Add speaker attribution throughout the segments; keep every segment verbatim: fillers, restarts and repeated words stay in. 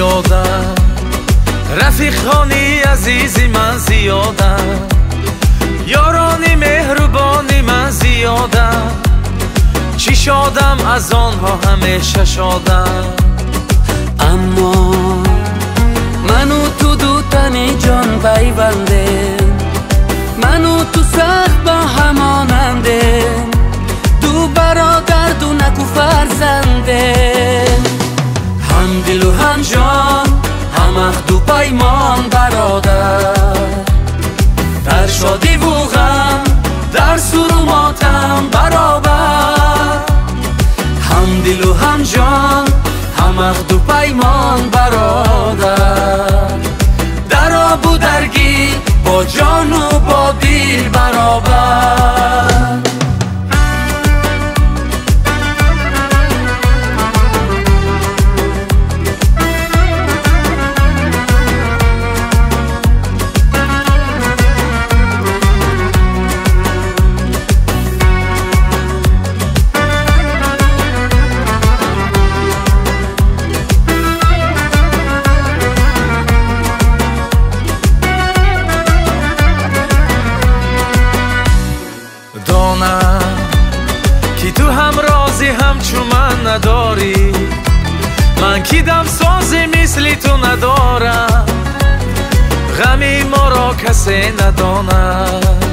Speaker 1: زیادم، رفیق خانی عزیزی من زیادم، یارانی مهربانی من زیادم، چی شادم از آنها همیشه شادم.
Speaker 2: اما منو تو دو تنی جان پیونده، منو تو سخت با هماننده، دو برادر دو نکو فرزنده، هم دل و هم جان هم عهد و پیمان برادر، در شادی و غم در سور و ماتم برابر، هم دل و هم جان هم عهد و پیمان برادر، در آب و درگیر با جان و با دل برابر.
Speaker 1: کی تو هم رازی همچو من نداری، من کی دم سازی مثل تو ندارم، غمی ما را کسی نداند.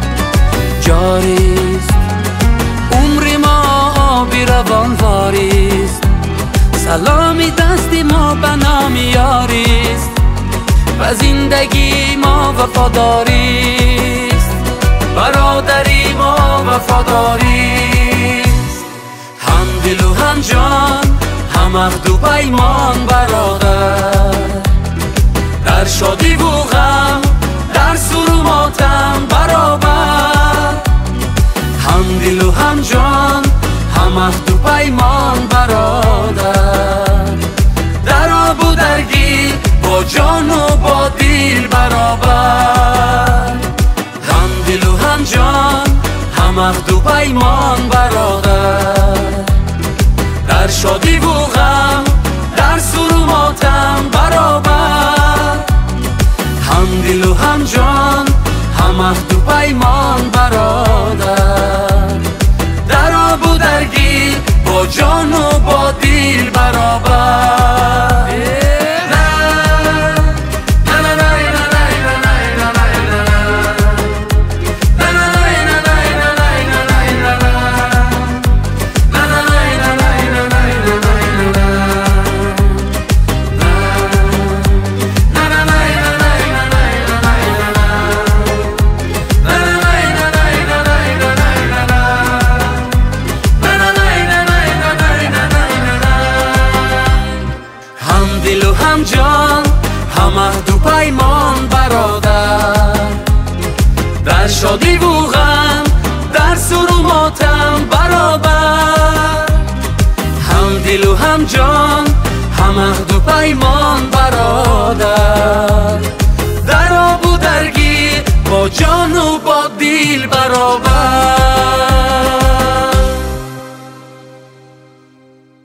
Speaker 2: جاریست عمر ما آبی روان واریست، سلامی دستی ما به نام یاریست، و زندگی ما وفاداریست، برادری ما وفاداریست، هم دل و هم جان هم عهد و پیمان برادر، در شادی و غم در سور و ماتم برابر، هم دل و هم جان هم عهد و پیمان برادر، در آب و درگیر با جان و با دل برابر، هم دل و هم جان هم عهد و پیمان برادر، در شادی و غم در سور و ماتم برابر، هم دل و هم جان هم عهد و پیمان برادر، در آب و درگیر با جان و با دل برابر. دل و هم جان هم عهد و پیمان برادر، در شادی و غم در سور و ماتم برابر، هم دل و هم جان هم عهد و پیمان برادر، در آب و درگیر با جان و با دل برابر.